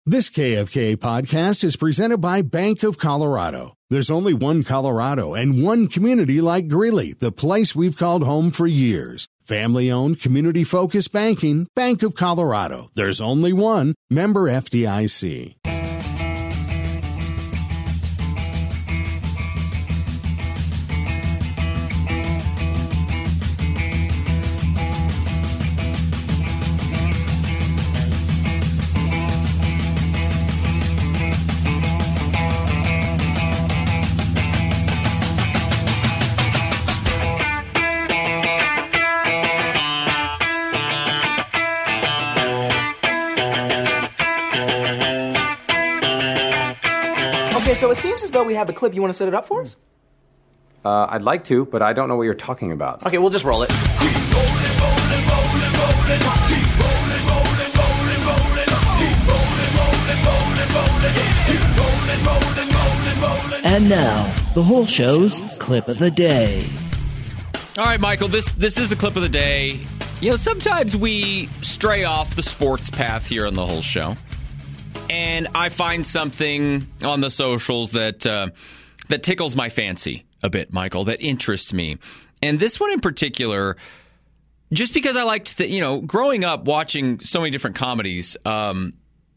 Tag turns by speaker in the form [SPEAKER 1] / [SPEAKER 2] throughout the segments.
[SPEAKER 1] This KFK podcast is presented by Bank of Colorado. There's only one Colorado and one community like Greeley, the place we've called home for years. Family-owned, community-focused banking, Bank of Colorado. There's only one. Member FDIC.
[SPEAKER 2] So it seems as though we have a clip. You want to set it up for us?
[SPEAKER 3] I'd like to, but I don't know what you're talking about.
[SPEAKER 2] Okay, we'll just roll it.
[SPEAKER 4] And now, the whole show's clip of the day.
[SPEAKER 5] All right, Michael, this is a clip of the day. You know, sometimes we stray off the sports path here on the whole show. And I find something on the socials that tickles my fancy a bit, Michael, that interests me. And this one in particular, just because I liked growing up watching so many different comedies. When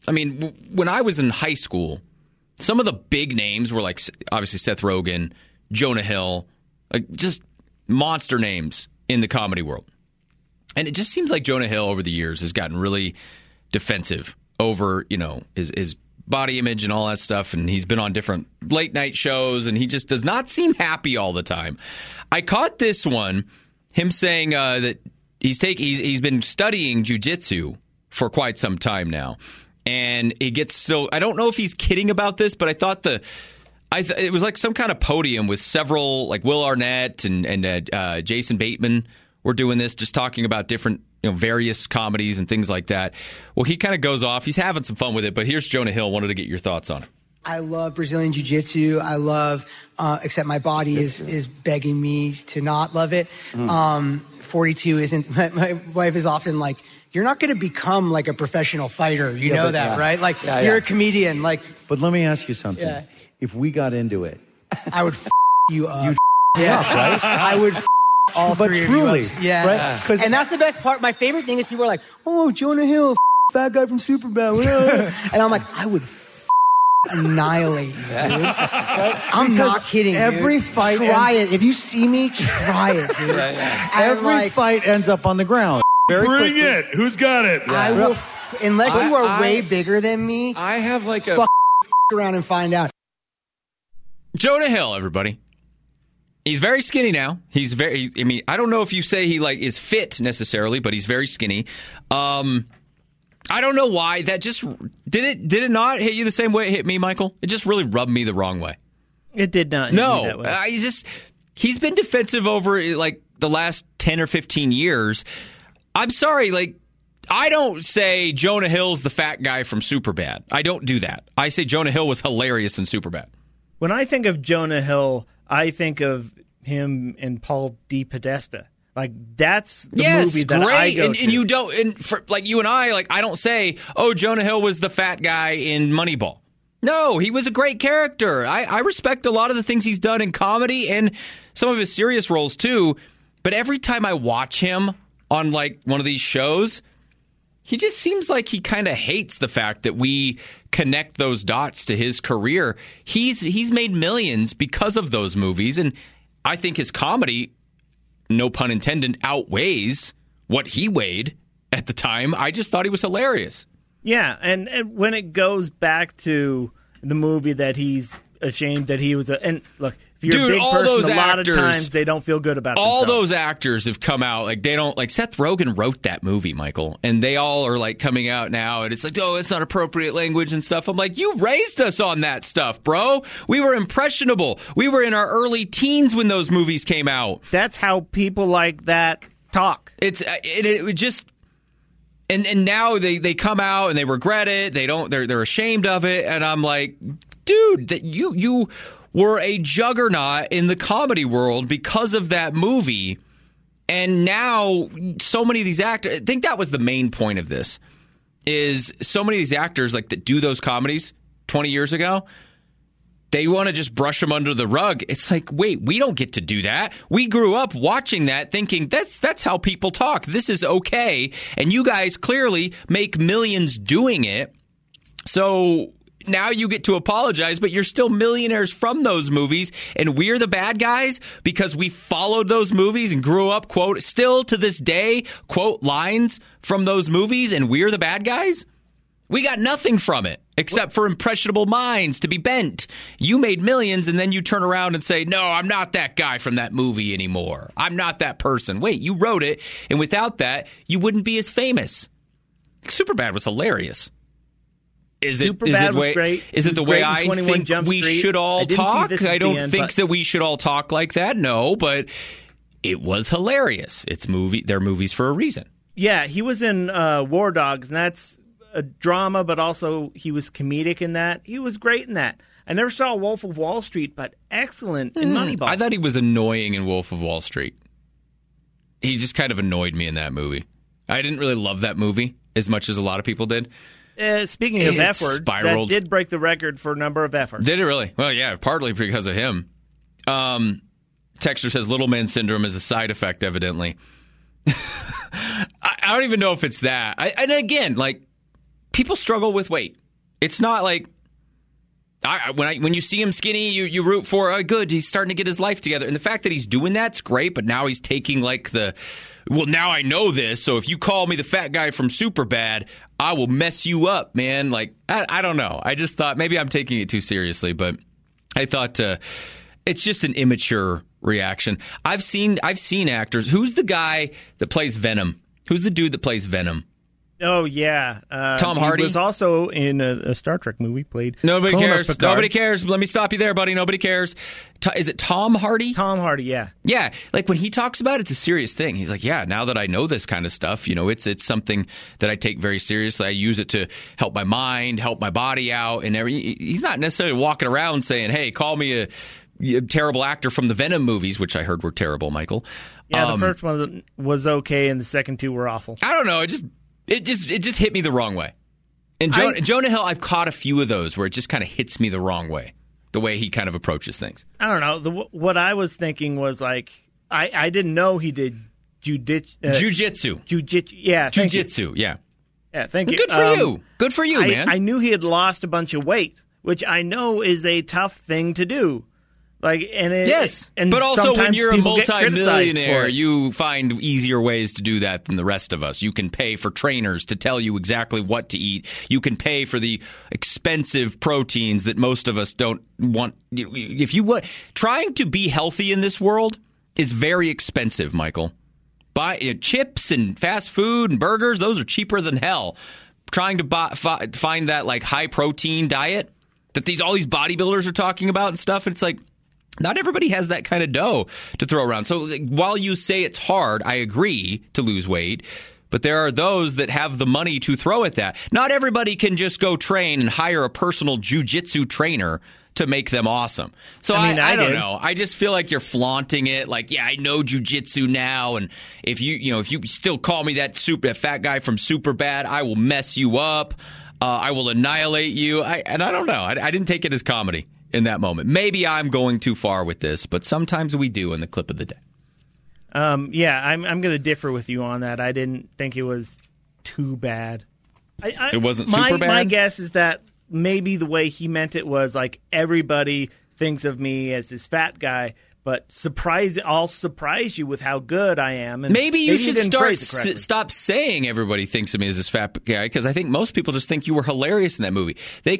[SPEAKER 5] I was in high school, some of the big names were like, obviously, Seth Rogen, Jonah Hill, like just monster names in the comedy world. And it just seems like Jonah Hill over the years has gotten really defensive over, his body image and all that stuff. And he's been on different late night shows and he just does not seem happy all the time. I caught this one, him saying that he's been studying jiu-jitsu for quite some time now. And it gets still, I don't know if he's kidding about this, but I thought it was like some kind of podium with several, like Will Arnett and Jason Bateman were doing this, just talking about different various comedies and things like that. Well, he kind of goes off. He's having some fun with it, but here's Jonah Hill. Wanted to get your thoughts on it.
[SPEAKER 6] I love Brazilian Jiu-Jitsu. I love, except my body is begging me to not love it. 42 isn't, my wife is often like, you're not going to become like a professional fighter. You know that, right? Like, you're a comedian. Like,
[SPEAKER 7] but let me ask you something. Yeah. If we got into it,
[SPEAKER 6] I would you up.
[SPEAKER 7] You'd up, right?
[SPEAKER 6] I would all
[SPEAKER 7] but
[SPEAKER 6] three
[SPEAKER 7] truly,
[SPEAKER 6] of you up. Yeah.
[SPEAKER 7] Right?
[SPEAKER 6] And that's the best part. My favorite thing is people are like, oh, Jonah Hill, fat guy from Superbad. And I'm like, I would annihilate you, dude. Right? I'm not kidding,
[SPEAKER 7] every
[SPEAKER 6] dude.
[SPEAKER 7] Fight
[SPEAKER 6] try it. If you see me, try it, dude.
[SPEAKER 7] Every fight ends up on the ground.
[SPEAKER 8] Bring quickly. It. Who's got it?
[SPEAKER 6] I will, unless you are way bigger than me,
[SPEAKER 3] I have like a...
[SPEAKER 6] Fuck around and find out.
[SPEAKER 5] Jonah Hill, everybody. He's very skinny now. He's very, I don't know if you say he is fit necessarily, but he's very skinny. I don't know why that just did it not hit you the same way it hit me, Michael? It just really rubbed me the wrong way.
[SPEAKER 9] It did not hit me that way.
[SPEAKER 5] He's been defensive over the last 10 or 15 years. I'm sorry, I don't say Jonah Hill's the fat guy from Superbad. I don't do that. I say Jonah Hill was hilarious in Superbad.
[SPEAKER 9] When I think of Jonah Hill, I think of him and Paul D. Podesta. That's the movie that
[SPEAKER 5] great.
[SPEAKER 9] I go to.
[SPEAKER 5] And you don't, and for, you and I don't say, oh, Jonah Hill was the fat guy in Moneyball. No, he was a great character. I respect a lot of the things he's done in comedy and some of his serious roles too. But every time I watch him on one of these shows, he just seems like he kind of hates the fact that we connect those dots to his career. He's made millions because of those movies, and I think his comedy, no pun intended, outweighs what he weighed at the time. I just thought he was hilarious.
[SPEAKER 9] Yeah, and when it goes back to the movie that he's ashamed that he was and look, if you're a big person, a lot of times they don't feel good about
[SPEAKER 5] all
[SPEAKER 9] themselves.
[SPEAKER 5] Those actors have come out they don't Seth Rogen wrote that movie, Michael, and they all are coming out now, and it's it's not appropriate language and stuff. I'm like, you raised us on that stuff, bro. We were impressionable. We were in our early teens when those movies came out.
[SPEAKER 9] That's how people like that talk.
[SPEAKER 5] It just. And now they come out and they regret it. They're ashamed of it. And I'm like, dude, that you were a juggernaut in the comedy world because of that movie. And now so many of these actors, I think that was the main point of this. is so many of these actors like that do those comedies 20 years ago, they want to just brush them under the rug. It's like, wait, we don't get to do that. We grew up watching that thinking that's how people talk. This is okay. And you guys clearly make millions doing it. So now you get to apologize, but you're still millionaires from those movies, and we're the bad guys because we followed those movies and grew up, quote, still to this day, quote, lines from those movies, and we're the bad guys? We got nothing from it except for impressionable minds to be bent. You made millions, and then you turn around and say, no, I'm not that guy from that movie anymore. I'm not that person. Wait, you wrote it, and without that, you wouldn't be as famous. Superbad was hilarious. Is it the way I think we should all talk? I don't think that we should all talk like that. No, but it was hilarious. They're movies for a reason.
[SPEAKER 9] Yeah, he was in War Dogs, and that's a drama, but also he was comedic in that. He was great in that. I never saw Wolf of Wall Street, but excellent in Moneyball.
[SPEAKER 5] I thought he was annoying in Wolf of Wall Street. He just kind of annoyed me in that movie. I didn't really love that movie as much as a lot of people did.
[SPEAKER 9] Speaking of F-words, that did break the record for a number of F-words.
[SPEAKER 5] Did it really? Well, yeah, partly because of him. Texter says little man syndrome is a side effect, evidently. I don't even know if it's that. And again, like, people struggle with weight. It's not like when you see him skinny, you root for, oh, good, he's starting to get his life together. And the fact that he's doing that's great, but now he's taking like well, now I know this, so if you call me the fat guy from Superbad, I will mess you up, man. Like, I don't know. I just thought maybe I'm taking it too seriously, but I thought it's just an immature reaction. I've seen actors. Who's the guy that plays Venom? Who's the dude that plays Venom?
[SPEAKER 9] Oh, yeah.
[SPEAKER 5] Tom Hardy.
[SPEAKER 9] He was also in a Star Trek movie, played
[SPEAKER 5] Nobody
[SPEAKER 9] Colonel
[SPEAKER 5] cares.
[SPEAKER 9] Picard.
[SPEAKER 5] Nobody cares. Let me stop you there, buddy. Nobody cares. Is it Tom Hardy?
[SPEAKER 9] Tom Hardy, yeah.
[SPEAKER 5] Yeah. Like, when he talks about it, it's a serious thing. He's like, yeah, now that I know this kind of stuff, it's something that I take very seriously. I use it to help my mind, help my body out. And he's not necessarily walking around saying, hey, call me a terrible actor from the Venom movies, which I heard were terrible, Michael.
[SPEAKER 9] Yeah, the first one was okay, and the second two were awful.
[SPEAKER 5] I don't know. It just hit me the wrong way. And Jonah Hill, I've caught a few of those where it just kind of hits me the wrong way, the way he kind of approaches things.
[SPEAKER 9] I don't know. What I was thinking was like, I didn't know he did
[SPEAKER 5] jiu-jitsu.
[SPEAKER 9] Yeah.
[SPEAKER 5] Jiu-jitsu, yeah.
[SPEAKER 9] Yeah, thank you.
[SPEAKER 5] Good for you. Good for you, man.
[SPEAKER 9] I knew he had lost a bunch of weight, which I know is a tough thing to do.
[SPEAKER 5] Yes, but also when you're a multi-millionaire, you find easier ways to do that than the rest of us. You can pay for trainers to tell you exactly what to eat. You can pay for the expensive proteins that most of us don't want. Trying to be healthy in this world is very expensive, Michael. Chips and fast food and burgers, those are cheaper than hell. Trying to find that like high protein diet that all these bodybuilders are talking about and stuff, it's like, not everybody has that kind of dough to throw around. So while you say it's hard, I agree to lose weight, but there are those that have the money to throw at that. Not everybody can just go train and hire a personal jiu-jitsu trainer to make them awesome. So I don't know. I just feel like you're flaunting it. Like, yeah, I know jiu-jitsu now, and if you still call me that fat guy from Superbad, I will mess you up. I will annihilate you. I don't know. I didn't take it as comedy in that moment. Maybe I'm going too far with this, but sometimes we do in the clip of the day.
[SPEAKER 9] Yeah, I'm going to differ with you on that. I didn't think it was too bad.
[SPEAKER 5] It wasn't super bad?
[SPEAKER 9] My guess is that maybe the way he meant it was like, everybody thinks of me as this fat guy, but I'll surprise you with how good I am. And
[SPEAKER 5] maybe you should stop saying everybody thinks of me as this fat guy, because I think most people just think you were hilarious in that movie.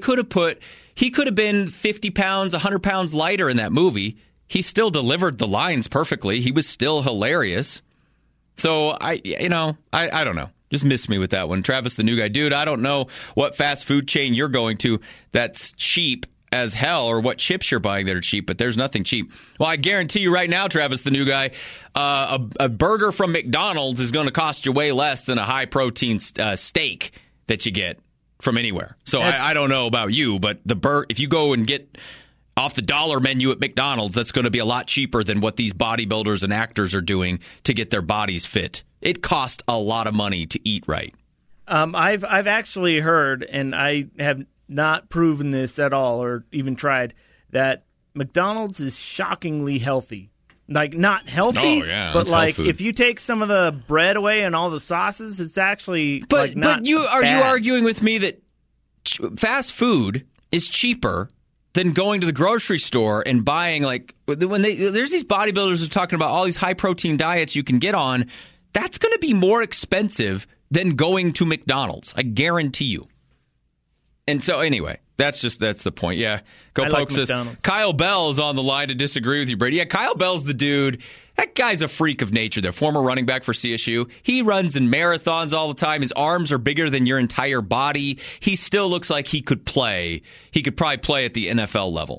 [SPEAKER 5] He could have been 50 pounds, 100 pounds lighter in that movie. He still delivered the lines perfectly. He was still hilarious. So I don't know. Just missed me with that one. Travis, the new guy. Dude, I don't know what fast food chain you're going to that's cheap as hell, or what chips you're buying that are cheap, but there's nothing cheap. Well, I guarantee you right now, Travis, the new guy, a burger from McDonald's is going to cost you way less than a high-protein steak that you get from anywhere. So I don't know about you, but if you go and get off the dollar menu at McDonald's, that's going to be a lot cheaper than what these bodybuilders and actors are doing to get their bodies fit. It costs a lot of money to eat right.
[SPEAKER 9] I've actually heard, and I have not proven this at all or even tried, that McDonald's is shockingly healthy. Like, not healthy, but like if you take some of the bread away and all the sauces, it's actually
[SPEAKER 5] But you are
[SPEAKER 9] bad.
[SPEAKER 5] you arguing with me that fast food is cheaper than going to the grocery store and buying, like, there's these bodybuilders who are talking about all these high protein diets you can get on. That's going to be more expensive than going to McDonald's. I guarantee you. And so anyway, that's the point. Yeah. Go Poke says, Kyle Bell is on the line to disagree with you, Brady. Yeah, Kyle Bell's the dude. That guy's a freak of nature. The former running back for CSU. He runs in marathons all the time. His arms are bigger than your entire body. He still looks like he could play. He could probably play at the NFL level.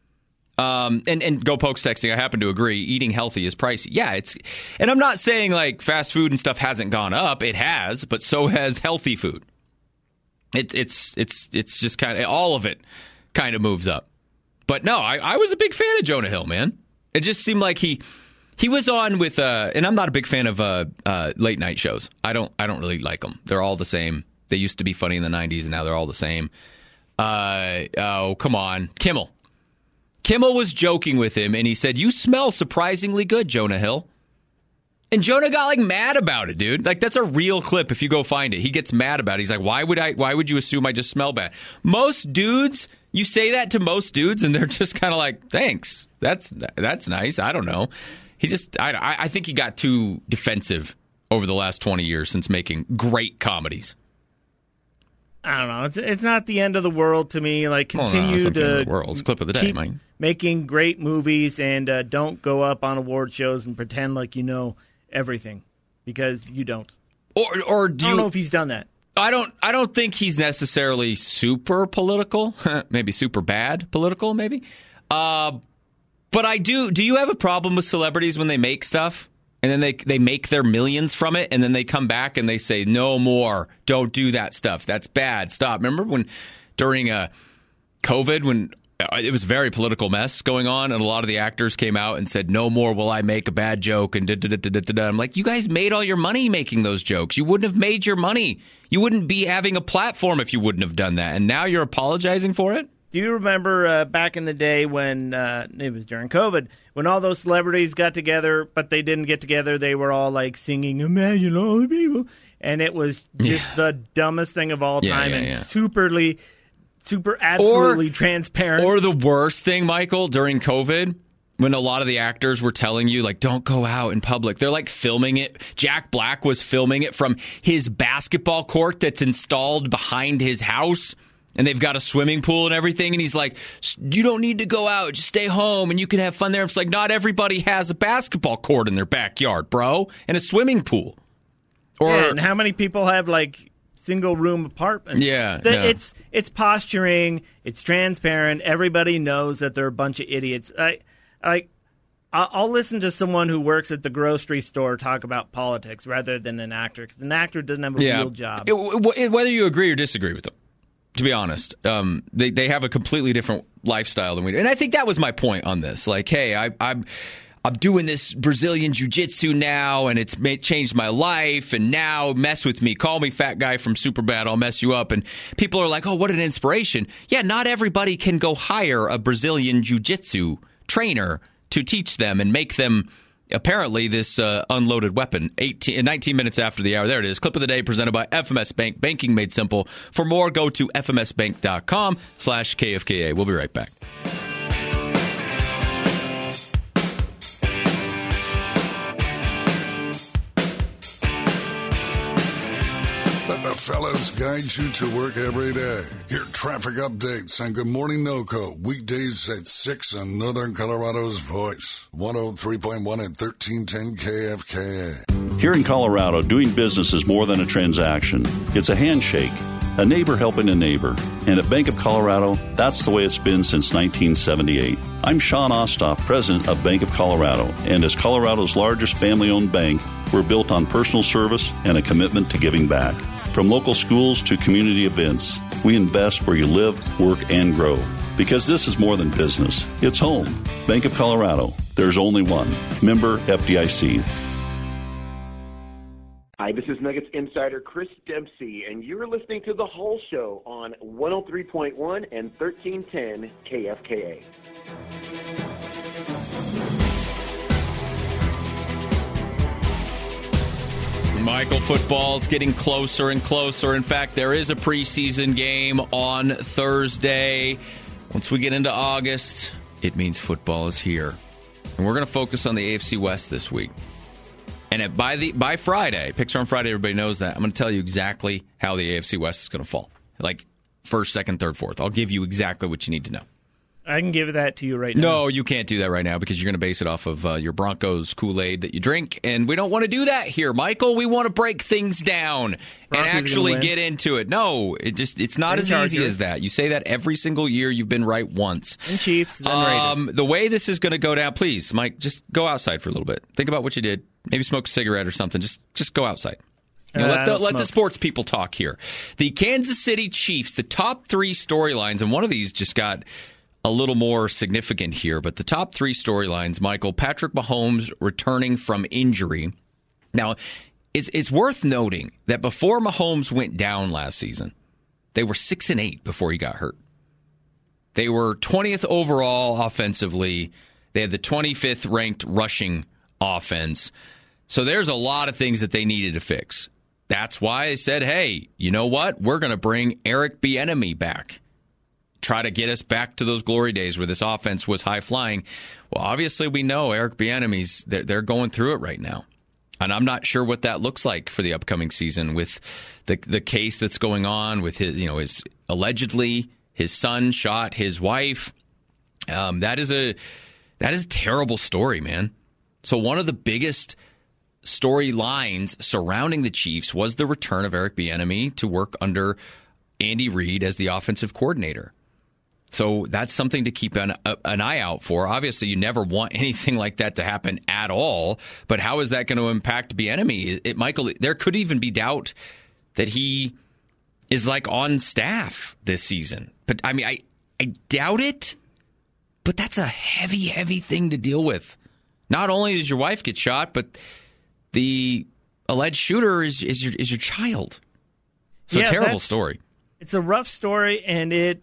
[SPEAKER 5] And Go Poke's texting, I happen to agree, eating healthy is pricey. Yeah, and I'm not saying like fast food and stuff hasn't gone up. It has, but so has healthy food. It's just kind of, all of it kind of moves up. But no, I was a big fan of Jonah Hill, man. It just seemed like he was on with, and I'm not a big fan of late night shows. I don't really like them. They're all the same. They used to be funny in the 90s, and now they're all the same. Come on. Kimmel. Kimmel was joking with him, and he said, "You smell surprisingly good, Jonah Hill." And Jonah got like mad about it, dude. Like, that's a real clip if you go find it. He gets mad about it. He's like, why would you assume I just smell bad? Most dudes, you say that to most dudes, and they're just kind of like, thanks. That's nice. I don't know. I think he got too defensive over the last 20 years since making great comedies.
[SPEAKER 9] I don't know. It's not the end of the world to me. Like, continue
[SPEAKER 5] it's not the end
[SPEAKER 9] to
[SPEAKER 5] of the world. It's clip of the day, Mike.
[SPEAKER 9] Making great movies, and don't go up on award shows and pretend like you know everything, because you don't.
[SPEAKER 5] Or do
[SPEAKER 9] I don't know if he's done that.
[SPEAKER 5] I don't think he's necessarily super political. Maybe super bad political, maybe. But I do. Do you have a problem with celebrities when they make stuff and then they make their millions from it, and then they come back and they say, no more, don't do that stuff, that's bad, stop? Remember when during COVID, when it was a very political mess going on, and a lot of the actors came out and said, no more will I make a bad joke, and da-da-da-da-da-da. I'm like, you guys made all your money making those jokes. You wouldn't have made your money. You wouldn't be having a platform if you wouldn't have done that. And now you're apologizing for it?
[SPEAKER 9] Do you remember back in the day when it was during COVID, when all those celebrities got together, but they didn't get together? They were all like singing "Imagine All the People," and it was just the dumbest thing of all time, super absolutely transparent.
[SPEAKER 5] Or the worst thing, Michael, during COVID, when a lot of the actors were telling you, like, don't go out in public. They're like filming it. Jack Black was filming it from his basketball court that's installed behind his house. And they've got a swimming pool and everything. And he's like, you don't need to go out. Just stay home and you can have fun there. It's like, not everybody has a basketball court in their backyard, bro, and a swimming pool.
[SPEAKER 9] And how many people have, like, single-room apartments?
[SPEAKER 5] Yeah.
[SPEAKER 9] It's posturing. It's transparent. Everybody knows that they're a bunch of idiots. I'll listen to someone who works at the grocery store talk about politics rather than an actor, because an actor doesn't have a real job.
[SPEAKER 5] Whether you agree or disagree with them. To be honest, they have a completely different lifestyle than we do. And I think that was my point on this. Like, hey, I'm doing this Brazilian jiu-jitsu now, and it's changed my life, and now mess with me. Call me fat guy from Superbad, I'll mess you up. And people are like, oh, what an inspiration. Yeah, not everybody can go hire a Brazilian jiu-jitsu trainer to teach them and make them apparently this unloaded weapon. 19 minutes after the hour. There it is. Clip of the day presented by FMS Bank. Banking made simple. For more, go to fmsbank.com/KFKA. We'll be right back.
[SPEAKER 10] Let the fellas guide you to work every day. Hear traffic updates and Good Morning NoCo. Weekdays at 6 on Northern Colorado's Voice. 103.1 and 1310 KFKA.
[SPEAKER 11] Here in Colorado, doing business is more than a transaction. It's a handshake, a neighbor helping a neighbor. And at Bank of Colorado, that's the way it's been since 1978. I'm Sean Ostoff, president of Bank of Colorado. And as Colorado's largest family-owned bank, we're built on personal service and a commitment to giving back. From local schools to community events, we invest where you live, work, and grow. Because this is more than business. It's home. Bank of Colorado. There's only one. Member FDIC.
[SPEAKER 12] Hi, this is Nuggets insider Chris Dempsey, and you're listening to The Whole Show on 103.1 and 1310 KFKA.
[SPEAKER 5] Michael, football's getting closer and closer. In fact, there is a preseason game on Thursday. Once we get into August, it means football is here. And we're going to focus on the AFC West this week. And by Friday, picks are on Friday, everybody knows that. I'm going to tell you exactly how the AFC West is going to fall. Like first, second, third, fourth. I'll give you exactly what you need to know.
[SPEAKER 9] I can give that to you right now.
[SPEAKER 5] No, you can't do that right now because you're going to base it off of your Broncos Kool-Aid that you drink. And we don't want to do that here, Michael. We want to break things down and actually get into it. No, it's not as easy as that. You say that every single year. You've been right once.
[SPEAKER 9] And Chiefs, then Raiders.
[SPEAKER 5] The way this is going to go down, please, Mike, just go outside for a little bit. Think about what you did. Maybe smoke a cigarette or something. Just go outside. Let the sports people talk here. The Kansas City Chiefs, the top three storylines, and one of these just got a little more significant here, but the top three storylines, Michael, Patrick Mahomes returning from injury. Now, it's worth noting that before Mahomes went down last season, they were 6-8 before he got hurt. They were 20th overall offensively. They had the 25th ranked rushing offense. So there's a lot of things that they needed to fix. That's why I said, hey, you know what? We're going to bring Eric Bieniemy back. Try to get us back to those glory days where this offense was high-flying. Well, obviously we know Eric Bieniemy's, they're going through it right now. And I'm not sure what that looks like for the upcoming season with the case that's going on with his allegedly his son shot his wife. That is a terrible story, man. So one of the biggest storylines surrounding the Chiefs was the return of Eric Bieniemy to work under Andy Reid as the offensive coordinator. So that's something to keep an eye out for. Obviously, you never want anything like that to happen at all. But how is that going to impact Bieniemy? Michael, there could even be doubt that he is like on staff this season. But I mean, I doubt it. But that's a heavy, heavy thing to deal with. Not only does your wife get shot, but the alleged shooter is your child. So terrible story.
[SPEAKER 9] It's a rough story, and it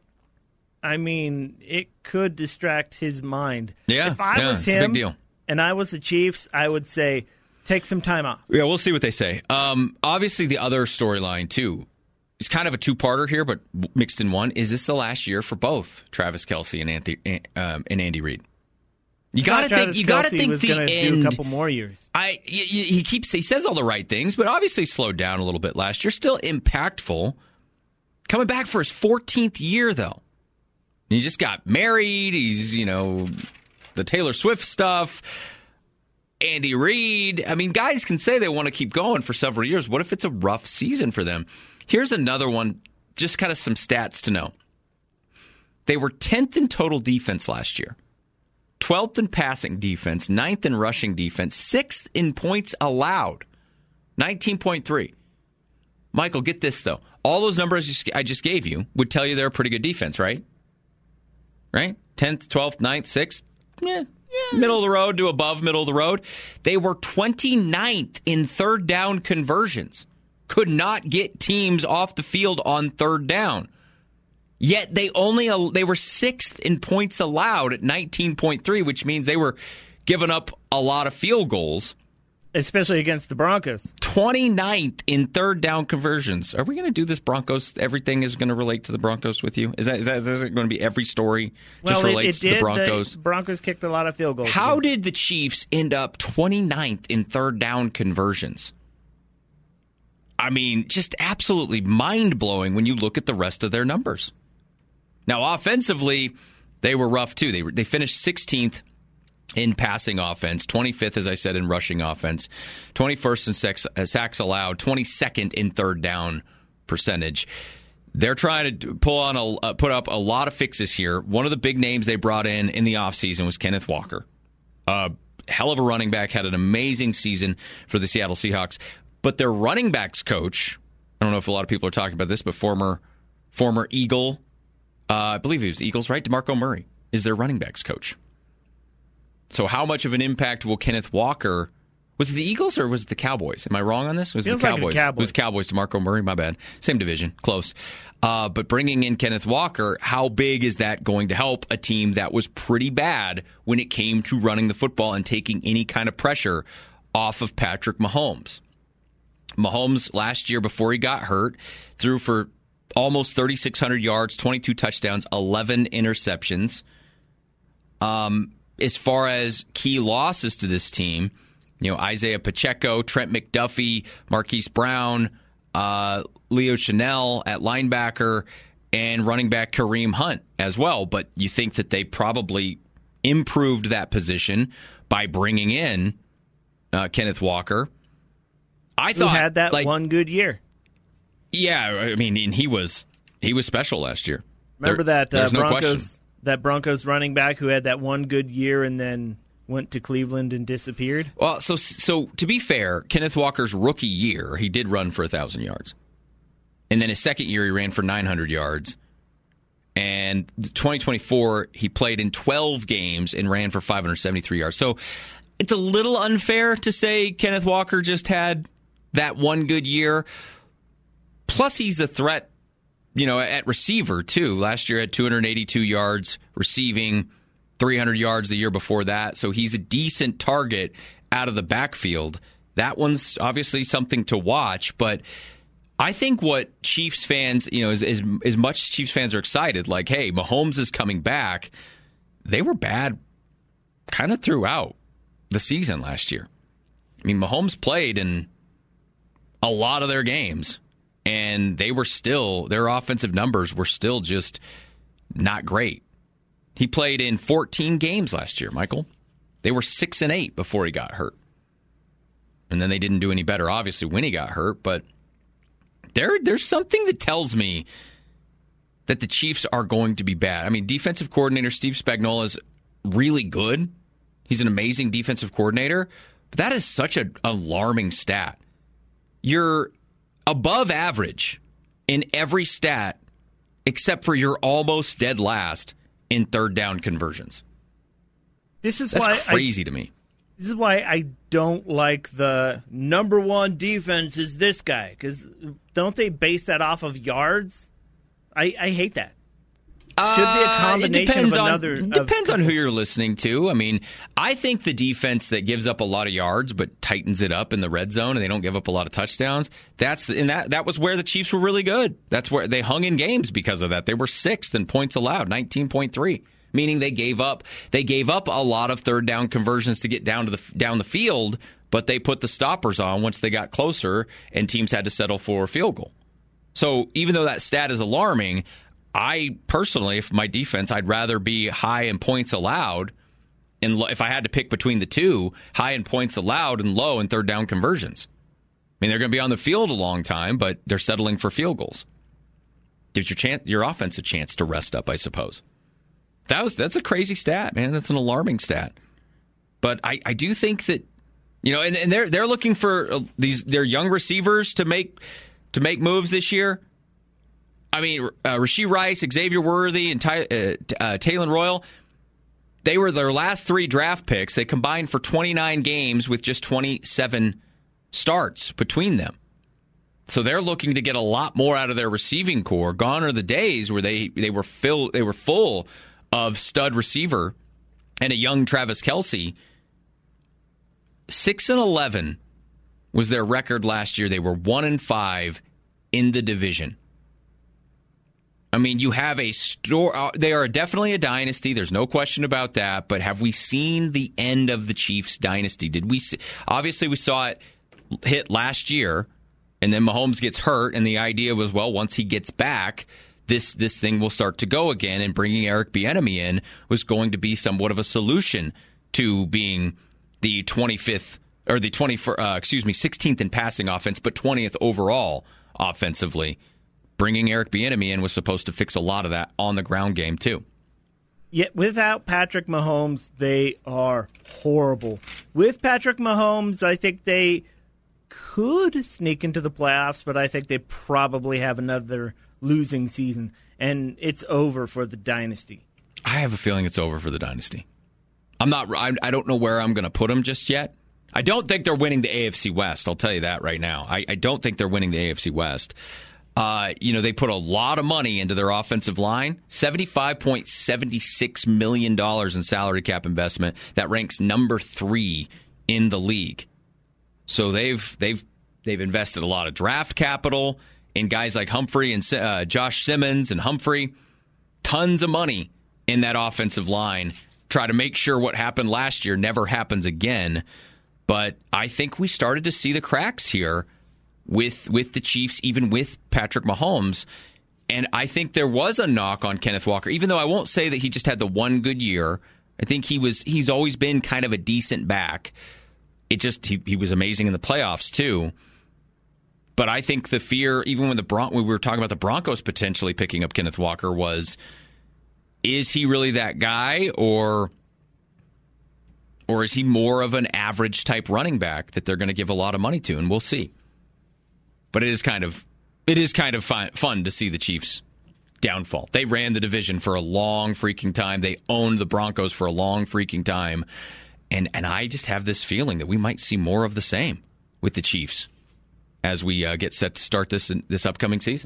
[SPEAKER 9] could distract his mind.
[SPEAKER 5] Yeah,
[SPEAKER 9] if I was him,
[SPEAKER 5] it's a big deal.
[SPEAKER 9] And I was the Chiefs, I would say, take some time off.
[SPEAKER 5] Yeah, we'll see what they say. Obviously, the other storyline, too, is kind of a two-parter here, but mixed in one. Is this the last year for both Travis Kelce and Andy Reid? You got to think. You got to think the end.
[SPEAKER 9] Do a couple more years.
[SPEAKER 5] He says all the right things, but obviously slowed down a little bit last year. Still impactful. Coming back for his 14th year, though. He just got married. He's, the Taylor Swift stuff. Andy Reid. I mean, guys can say they want to keep going for several years. What if it's a rough season for them? Here's another one, just kind of some stats to know. They were 10th in total defense last year. 12th in passing defense, 9th in rushing defense, 6th in points allowed, 19.3. Michael, get this, though. All those numbers I just gave you would tell you they're a pretty good defense, right? Right? 10th, 12th, 9th, 6th. Yeah. Middle of the road to above middle of the road. They were 29th in third down conversions. Could not get teams off the field on third down. Yet they were 6th in points allowed at 19.3, which means they were giving up a lot of field goals.
[SPEAKER 9] Especially against the Broncos.
[SPEAKER 5] 29th in third down conversions. Are we going to do this Broncos? Everything is going to relate to the Broncos with you? Is it going to be every story just relates to the Broncos?
[SPEAKER 9] The Broncos kicked a lot of field goals.
[SPEAKER 5] How did the Chiefs end up 29th in third down conversions? I mean, just absolutely mind-blowing when you look at the rest of their numbers. Now, offensively, they were rough, too. They finished 16th in passing offense, 25th, as I said, in rushing offense, 21st in sacks allowed, 22nd in third down percentage. They're trying to put up a lot of fixes here. One of the big names they brought in the offseason was Kenneth Walker. Hell of a running back, had an amazing season for the Seattle Seahawks. But their running backs coach, I don't know if a lot of people are talking about this, but former Eagle, I believe he was Eagles, right? DeMarco Murray is their running backs coach. So how much of an impact will Kenneth Walker... Was it the Eagles or was it the Cowboys? Am I wrong on this? It was the Cowboys. It was Cowboys. DeMarco Murray, my bad. Same division, close. But bringing in Kenneth Walker, how big is that going to help a team that was pretty bad when it came to running the football and taking any kind of pressure off of Patrick Mahomes? Mahomes last year, before he got hurt, threw for almost 3,600 yards, 22 touchdowns, 11 interceptions. As far as key losses to this team, Isaiah Pacheco, Trent McDuffie, Marquise Brown, Leo Chanel at linebacker, and running back Kareem Hunt as well. But you think that they probably improved that position by bringing in Kenneth Walker. I thought
[SPEAKER 9] had that one good year.
[SPEAKER 5] Yeah, I mean, and he was special last year.
[SPEAKER 9] Remember that Broncos running back who had that one good year and then went to Cleveland and disappeared?
[SPEAKER 5] Well, so to be fair, Kenneth Walker's rookie year, he did run for 1,000 yards. And then his second year, he ran for 900 yards. And 2024, he played in 12 games and ran for 573 yards. So it's a little unfair to say Kenneth Walker just had that one good year. Plus, he's a threat, at receiver, too. Last year, had 282 yards receiving, 300 yards the year before that. So he's a decent target out of the backfield. That one's obviously something to watch. But I think what Chiefs fans, as much as Chiefs fans are excited, like, hey, Mahomes is coming back, they were bad kind of throughout the season last year. I mean, Mahomes played in a lot of their games. And their offensive numbers were still just not great. He played in 14 games last year, Michael. They were 6-8 before he got hurt. And then they didn't do any better, obviously, when he got hurt. But there's something that tells me that the Chiefs are going to be bad. I mean, defensive coordinator Steve Spagnuolo is really good. He's an amazing defensive coordinator. But that is such an alarming stat. You're above average in every stat except for you're almost dead last in third down conversions. That's crazy to me.
[SPEAKER 9] This is why I don't like the number one defense is this guy, because don't they base that off of yards? I hate that. Should be a combination of another.
[SPEAKER 5] Depends on who you're listening to. I mean, I think the defense that gives up a lot of yards but tightens it up in the red zone and they don't give up a lot of touchdowns. That was where the Chiefs were really good. That's where they hung in games because of that. They were sixth in points allowed, 19.3, meaning they gave up a lot of third down conversions to get down the field, but they put the stoppers on once they got closer and teams had to settle for a field goal. So even though that stat is alarming, I personally, if my defense, I'd rather be high in points allowed, and if I had to pick between the two, high in points allowed and low in third down conversions. I mean, they're going to be on the field a long time, but they're settling for field goals. Gives your offense a chance to rest up, I suppose. That's a crazy stat, man. That's an alarming stat. But I do think that, and they're looking for their young receivers to make moves this year. I mean, Rashee Rice, Xavier Worthy, and Taylon Royal, they were their last three draft picks. They combined for 29 games with just 27 starts between them. So they're looking to get a lot more out of their receiving core. Gone are the days where they were full of stud receiver and a young Travis Kelce. 6-11 was their record last year. They were 1-5 in the division. I mean, you have they are definitely a dynasty. There's no question about that. But have we seen the end of the Chiefs dynasty? Obviously, we saw it hit last year, and then Mahomes gets hurt, and the idea was, well, once he gets back, this thing will start to go again. And bringing Eric Bieniemy in was going to be somewhat of a solution to being the 25th or the 16th in passing offense, but 20th overall offensively. Bringing Eric Bieniemy in was supposed to fix a lot of that on the ground game, too.
[SPEAKER 9] Yet without Patrick Mahomes, they are horrible. With Patrick Mahomes, I think they could sneak into the playoffs, but I think they probably have another losing season, and it's over for the dynasty.
[SPEAKER 5] I have a feeling it's over for the dynasty. I don't know where I'm going to put them just yet. I don't think they're winning the AFC West. I'll tell you that right now. I don't think they're winning the AFC West. They put a lot of money into their offensive line, $75.76 million in salary cap investment. That ranks number 3 in the league. So they've invested a lot of draft capital in guys like Humphrey and Josh Simmons and Humphrey. Tons of money in that offensive line. Try to make sure what happened last year never happens again. But I think we started to see the cracks here with the Chiefs, even with Patrick Mahomes. And I think there was a knock on Kenneth Walker, even though I won't say that he just had the one good year. I think he's always been kind of a decent back. He was amazing in the playoffs too. But I think the fear, even when we were talking about the Broncos potentially picking up Kenneth Walker, was, is he really that guy, or is he more of an average type running back that they're going to give a lot of money to? And we'll see. But it is kind of fun to see the Chiefs' downfall. They ran the division for a long freaking time. They owned the Broncos for a long freaking time. And I just have this feeling that we might see more of the same with the Chiefs as we get set to start this upcoming season.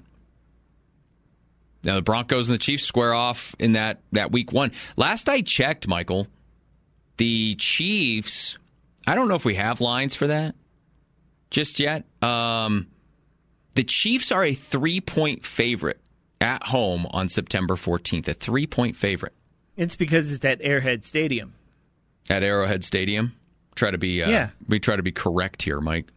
[SPEAKER 5] Now, the Broncos and the Chiefs square off in that week 1. Last I checked, Michael, the Chiefs, I don't know if we have lines for that just yet. The Chiefs are a 3-point favorite at home on September 14th, a 3-point favorite.
[SPEAKER 9] It's because it's at Arrowhead Stadium.
[SPEAKER 5] At Arrowhead Stadium? We try to be correct here, Mike.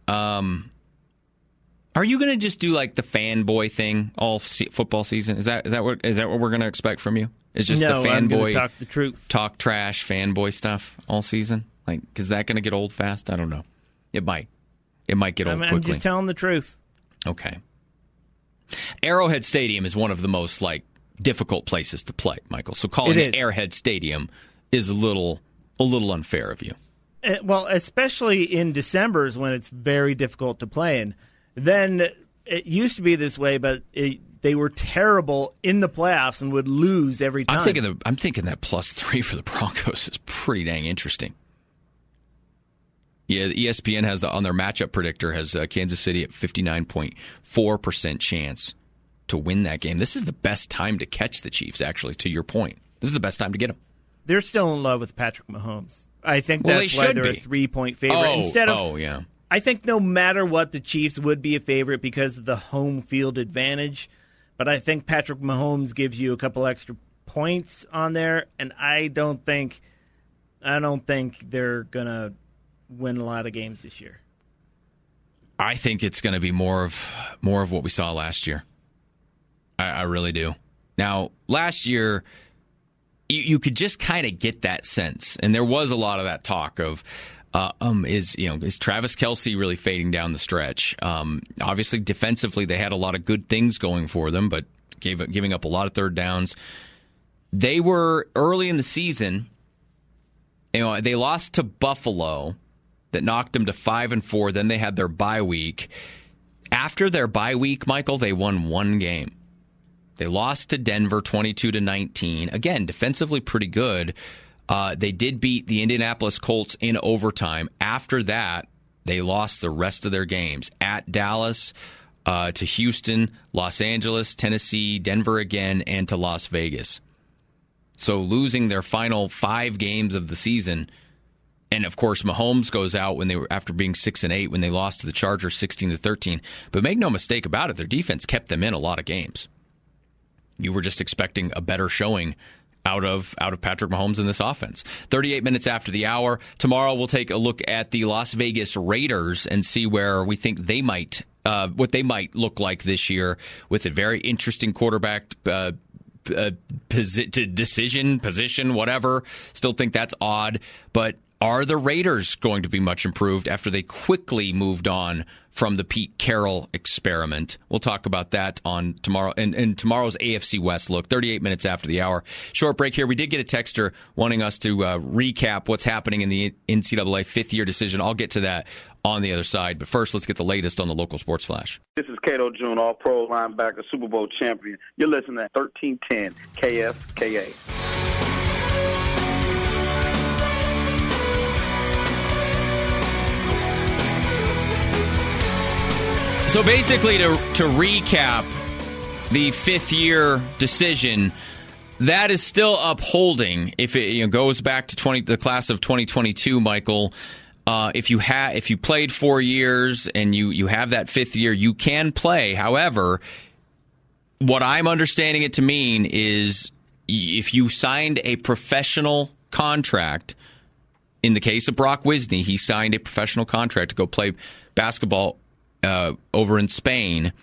[SPEAKER 5] Are you going to just do like the fanboy thing all football season? Is that what we're going to expect from you? Is just
[SPEAKER 9] no,
[SPEAKER 5] the fanboy
[SPEAKER 9] I'm gonna talk the truth,
[SPEAKER 5] talk trash, fanboy stuff all season? Like, is that going to get old fast? I don't know. It might. It might get old quickly.
[SPEAKER 9] I'm just telling the truth.
[SPEAKER 5] Okay. Arrowhead Stadium is one of the most difficult places to play, Michael. So calling it Arrowhead Stadium is a little unfair of you.
[SPEAKER 9] Well, especially in December's when it's very difficult to play in. Then it used to be this way, but they were terrible in the playoffs and would lose every time.
[SPEAKER 5] I'm thinking that +3 for the Broncos is pretty dang interesting. Yeah, ESPN has on their matchup predictor has Kansas City at 59.4% chance to win that game. This is the best time to catch the Chiefs, actually, to your point. This is the best time to get them.
[SPEAKER 9] They're still in love with Patrick Mahomes. I think that's why they're a 3-point favorite. I think no matter what, the Chiefs would be a favorite because of the home field advantage. But I think Patrick Mahomes gives you a couple extra points on there, and I don't think they're gonna win a lot of games this year.
[SPEAKER 5] I think it's going to be more of what we saw last year. I really do. Now, last year, you could just kind of get that sense, and there was a lot of that talk of. Is Travis Kelce really fading down the stretch? Obviously, defensively, they had a lot of good things going for them, but giving up a lot of third downs. They were early in the season. They lost to Buffalo, that knocked them to 5-4. Then they had their bye week. After their bye week, Michael, they won one game. They lost to Denver 22-19. Again, defensively pretty good. They did beat the Indianapolis Colts in overtime. After that, they lost the rest of their games. At Dallas, to Houston, Los Angeles, Tennessee, Denver again, and to Las Vegas. So losing their final 5 games of the season. And, of course, Mahomes goes out after being 6-8 when they lost to the Chargers 16-13. But make no mistake about it, their defense kept them in a lot of games. You were just expecting a better showing out of Patrick Mahomes in this offense. 38 minutes after the hour. Tomorrow we'll take a look at the Las Vegas Raiders and see where we think they might, what they might look like this year with a very interesting quarterback position, whatever. Still think that's odd, but are the Raiders going to be much improved after they quickly moved on from the Pete Carroll experiment? We'll talk about that on tomorrow in tomorrow's AFC West look, 38 minutes after the hour. Short break here. We did get a texter wanting us to recap what's happening in the NCAA fifth-year decision. I'll get to that on the other side. But first, let's get the latest on the local sports flash.
[SPEAKER 13] This is Cato June, all-pro linebacker, Super Bowl champion. You're listening to 1310 KFKA.
[SPEAKER 5] So basically, to recap, the fifth-year decision, that is still upholding. If it goes back to the class of 2022, Michael, if you played 4 years and you have that fifth year, you can play. However, what I'm understanding it to mean is if you signed a professional contract, in the case of Brock Wisney, he signed a professional contract to go play basketball over in Spain,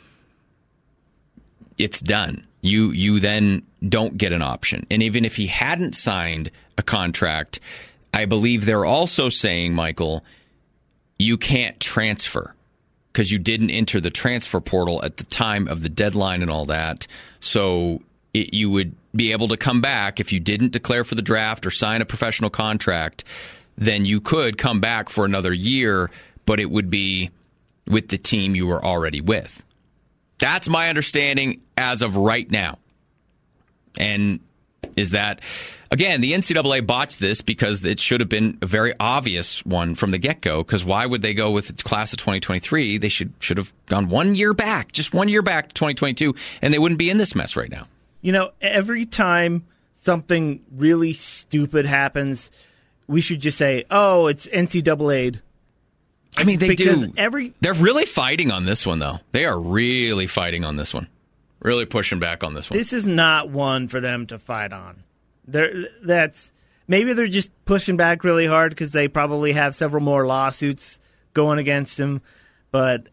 [SPEAKER 5] it's done. You then don't get an option. And even if he hadn't signed a contract, I believe they're also saying, Michael, you can't transfer because you didn't enter the transfer portal at the time of the deadline and all that. So you would be able to come back if you didn't declare for the draft or sign a professional contract. Then you could come back for another year, but it would be with the team you were already with. That's my understanding as of right now. And is that, again, the NCAA botched this because it should have been a very obvious one from the get-go, because why would they go with the class of 2023? They should have gone 1 year back, just 1 year back to 2022, and they wouldn't be in this mess right now.
[SPEAKER 9] Every time something really stupid happens, we should just say, oh, it's NCAA'd.
[SPEAKER 5] I mean, they do. They're really fighting on this one, though. They are really fighting on this one. Really pushing back on this one.
[SPEAKER 9] This is not one for them to fight on. Maybe they're just pushing back really hard because they probably have several more lawsuits going against them. But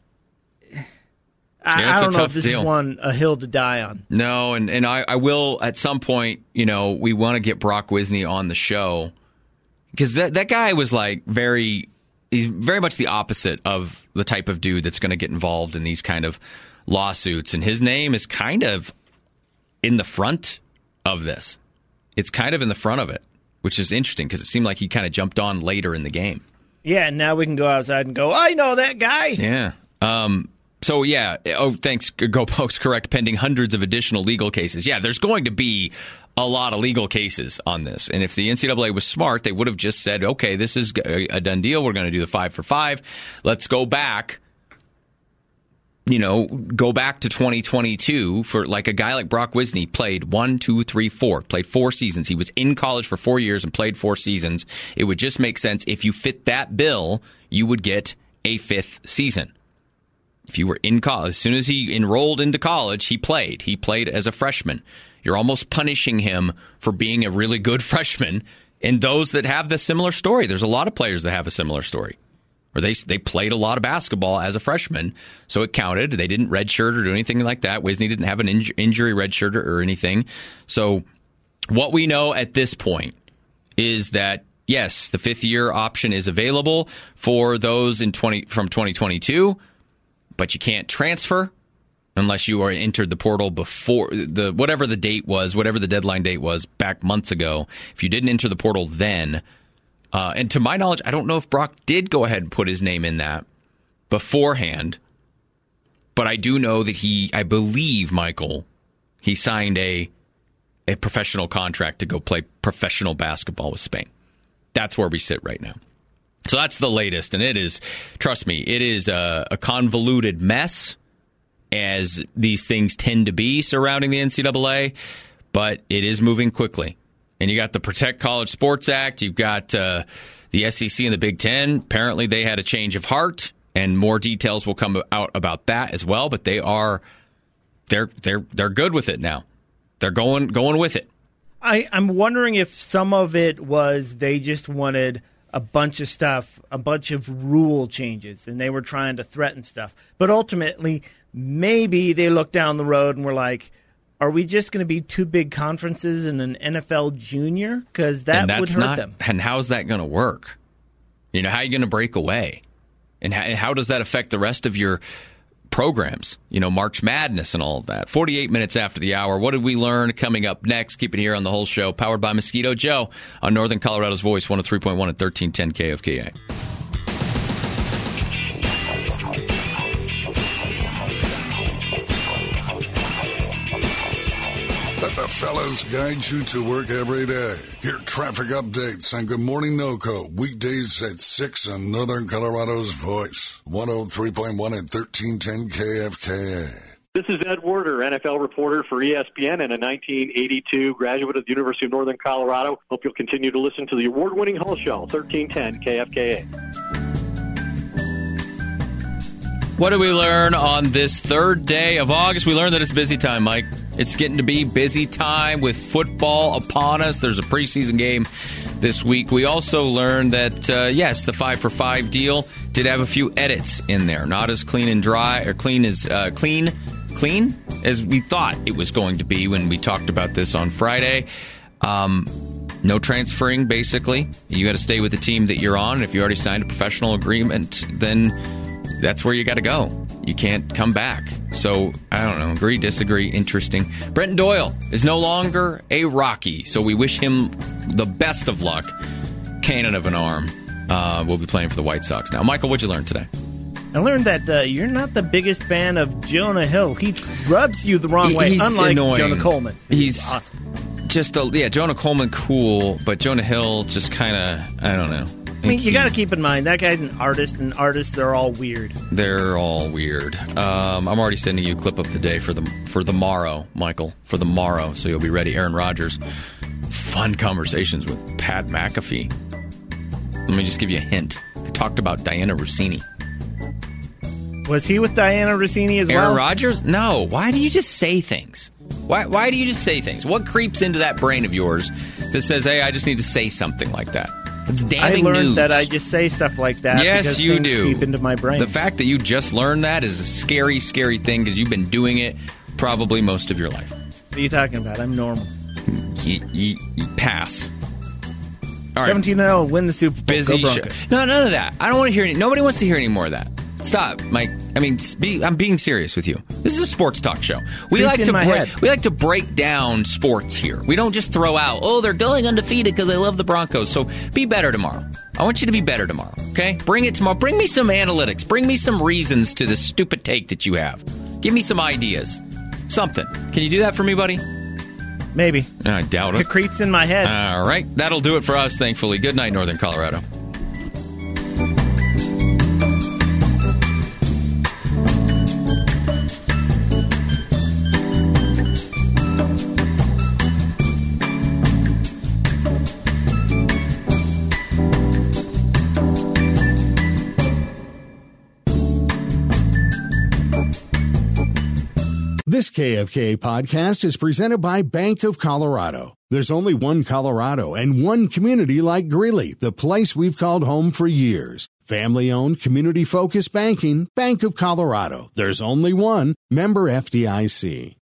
[SPEAKER 9] I don't know if this is one a hill to die on.
[SPEAKER 5] No, and I will at some point. We want to get Brock Wisney on the show because that guy was he's very much the opposite of the type of dude that's going to get involved in these kind of lawsuits. And his name is kind of in the front of this. It's kind of in the front of it, which is interesting because it seemed like he kind of jumped on later in the game.
[SPEAKER 9] Yeah, now we can go outside and go, I know that guy.
[SPEAKER 5] Yeah. So, yeah. Oh, thanks, Go Pokes. Correct. Pending hundreds of additional legal cases. Yeah, there's going to be a lot of legal cases on this. And if the NCAA was smart, they would have just said, okay, this is a done deal. We're going to do the 5 for 5. Let's go back. Go back to 2022 for like a guy like Brock Wisney played played 4 seasons. He was in college for 4 years and played 4 seasons. It would just make sense if you fit that bill, you would get a 5th season. If you were in college, as soon as he enrolled into college, he played. He played as a freshman. You're almost punishing him for being a really good freshman. And those that have the similar story, there's a lot of players that have a similar story. Or they played a lot of basketball as a freshman, so it counted. They didn't redshirt or do anything like that. Wisney didn't have an injury redshirt or anything. So what we know at this point is that, yes, the 5th-year option is available for those from 2022, but you can't transfer unless you are entered the portal before whatever the date was, whatever the deadline date was back months ago. If you didn't enter the portal then, and to my knowledge, I don't know if Brock did go ahead and put his name in that beforehand, but I do know that I believe, Michael, he signed a professional contract to go play professional basketball with Spain. That's where we sit right now. So that's the latest, and it is, trust me, it is a convoluted mess, as these things tend to be surrounding the NCAA, but it is moving quickly. And you got the Protect College Sports Act, you've got the SEC and the Big Ten. Apparently they had a change of heart, and more details will come out about that as well, but they're good with it now. They're going with it.
[SPEAKER 9] I'm wondering if some of it was they just wanted a bunch of stuff, a bunch of rule changes, and they were trying to threaten stuff. But ultimately, maybe they looked down the road and were like, are we just going to be 2 big conferences and an NFL junior? Because that would hurt them.
[SPEAKER 5] And how's that going to work? How are you going to break away? And how does that affect the rest of your programs? March Madness and all of that. 48 minutes after the hour. What did we learn? Coming up next. Keep it here on The Whole Show. Powered by Mosquito Joe on Northern Colorado's Voice, 103.1 and 1310 KFKA.
[SPEAKER 10] Let the fellas guide you to work every day. Hear traffic updates and Good Morning NoCo weekdays at 6 on Northern Colorado's voice. 103.1 and 1310 KFKA.
[SPEAKER 14] This is Ed Werder, NFL reporter for ESPN and a 1982 graduate of the University of Northern Colorado. Hope you'll continue to listen to the award-winning Hull Show, 1310 KFKA.
[SPEAKER 5] What did we learn on this third day of August? We learned that it's busy time, Mike. It's getting to be busy time with football upon us. There's a preseason game this week. We also learned that, yes, the 5 for 5 deal did have a few edits in there. Not as clean and dry, or clean as as we thought it was going to be when we talked about this on Friday. No transferring, basically. You got to stay with the team that you're on. If you already signed a professional agreement, then that's where you got to go. You can't come back. So, I don't know. Agree, disagree, interesting. Brenton Doyle is no longer a Rocky, so we wish him the best of luck. Cannon of an arm. Will be playing for the White Sox now. Michael, what'd you learn today?
[SPEAKER 9] I learned that you're not the biggest fan of Jonah Hill. He rubs you the wrong way,
[SPEAKER 5] He's
[SPEAKER 9] unlike
[SPEAKER 5] annoying.
[SPEAKER 9] Jonah Coleman.
[SPEAKER 5] He's
[SPEAKER 9] awesome.
[SPEAKER 5] Jonah Coleman, cool, but Jonah Hill just kind of, I don't know.
[SPEAKER 9] I mean, you got to keep in mind, that guy's an artist, and artists are all weird.
[SPEAKER 5] They're all weird. I'm already sending you a clip of the day for the morrow, Michael, for the morrow, so you'll be ready. Aaron Rodgers, fun conversations with Pat McAfee. Let me just give you a hint. They talked about Diana Rossini.
[SPEAKER 9] Was he with Diana Rossini as well?
[SPEAKER 5] Aaron Rodgers? No. Why do you just say things? Why do you just say things? What creeps into that brain of yours that says, hey, I just need to say something like that? It's damning news.
[SPEAKER 9] I learned that I just say stuff like that.
[SPEAKER 5] Yes,
[SPEAKER 9] because
[SPEAKER 5] you
[SPEAKER 9] things
[SPEAKER 5] do.
[SPEAKER 9] Creep into my brain.
[SPEAKER 5] The fact that you just learned that is a scary, scary thing because you've been doing it probably most of your life.
[SPEAKER 9] What are you talking about? I'm normal.
[SPEAKER 5] You pass. All right.
[SPEAKER 9] 17-0, win the Super Bowl.
[SPEAKER 5] Busy
[SPEAKER 9] Go
[SPEAKER 5] show.
[SPEAKER 9] Broncos.
[SPEAKER 5] No, none of that. I don't want to hear any. Nobody wants to hear any more of that. Stop, Mike. I mean, I'm being serious with you. This is a sports talk show. We like to break down sports here. We don't just throw out, oh, they're going undefeated because they love the Broncos. So be better tomorrow. I want you to be better tomorrow. Okay, bring it tomorrow. Bring me some analytics. Bring me some reasons to this stupid take that you have. Give me some ideas. Something. Can you do that for me, buddy?
[SPEAKER 9] Maybe.
[SPEAKER 5] I doubt it.
[SPEAKER 9] It creeps in my head.
[SPEAKER 5] All right, that'll do it for us. Thankfully. Good night, Northern Colorado.
[SPEAKER 1] This KFKA podcast is presented by Bank of Colorado. There's only one Colorado and one community like Greeley, the place we've called home for years. Family-owned, community-focused banking, Bank of Colorado. There's only one. Member FDIC.